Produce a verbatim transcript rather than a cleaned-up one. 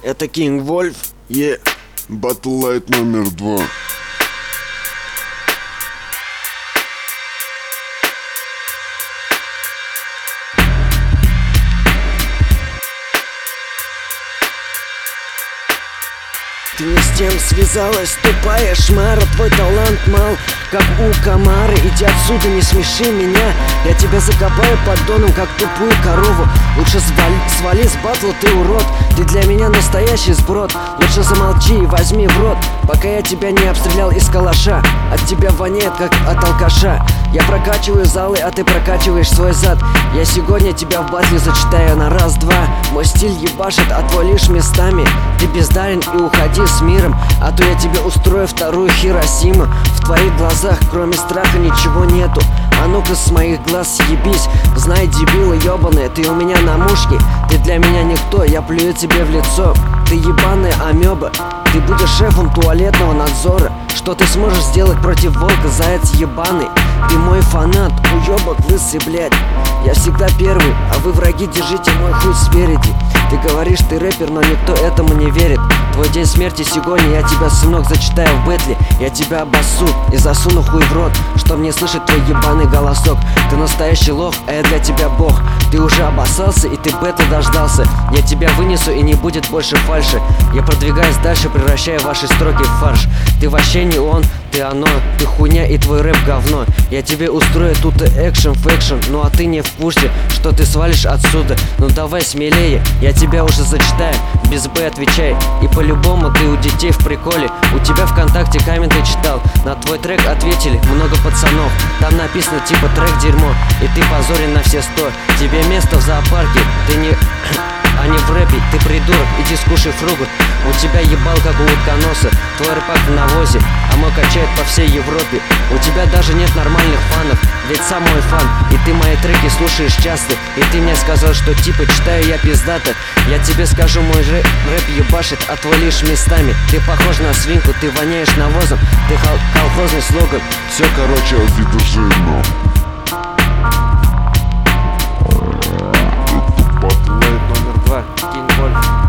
Это King Wolf. Е, Battle Light номер два. Ты не с тем связалась, тупая шмара. Твой талант мал, как у комары. Иди отсюда, не смеши меня. Я тебя закопаю поддоном, как тупую корову. Лучше свали, свали с батла, ты урод. Ты для меня настоящий сброд. Лучше замолчи и возьми в рот, пока я тебя не обстрелял из калаша. От тебя воняет, как от алкаша. Я прокачиваю залы, а ты прокачиваешь свой зад. Я сегодня тебя в батле зачитаю на раз-два. Мой стиль ебашит, а твой лишь местами. Ты бездарен и уходи с миром, а то я тебе устрою вторую Хиросиму. В твоих глазах кроме страха ничего нету. А ну-ка с моих глаз съебись. Знай, дебила ебаная, ты у меня на мушке. Ты для меня никто, я плюю тебе в лицо. Ты ебаная амеба, ты будешь шефом туалетного надзора. Что ты сможешь сделать против волка, заяц ебаный? Ты мой фанат, уебок лысый, блядь. Я всегда первый, а вы, враги, держите мой хуй спереди. Ты говоришь, ты рэпер, но никто этому не верит. Твой день смерти сегодня, я тебя, сынок, зачитаю в бэтле. Я тебя обоссу и засуну хуй в рот, чтоб не слышать твой ебаный голосок. Ты настоящий лох, а я для тебя бог. Ты уже обоссался и ты бэтла дождался. Я тебя вынесу и не будет больше фальши. Я продвигаюсь дальше, превращая ваши строки в фарш. Ты вообще не он, ты оно, ты хуйня и твой рэп говно. Я тебе устрою тут экшен фэкшн, ну а ты не в курсе, что ты свалишь отсюда. Ну давай смелее, я тебя уже зачитаю, без Б отвечай. И по-любому ты у детей в приколе. У тебя ВКонтакте комменты читал, на твой трек ответили много пацанов. Там написано типа трек дерьмо, и ты позорен на все сто. Тебе место в зоопарке, ты не... а не в рэпе, ты придурок, иди скушай фругут. У тебя ебал как у утконоса, твой рэпак в навозе, а мой качает по всей Европе. У тебя даже нет нормальных фанов, ведь сам мой фан. И ты мои треки слушаешь часто, и ты мне сказал, что типа читаю я пиздато. Я тебе скажу, мой рэп, рэп ебашит, а твой лишь местами. Ты похож на свинку, ты воняешь навозом, ты хол колхозный слоган. Все, короче, авидожино. Battle Light номер два, King Wolf.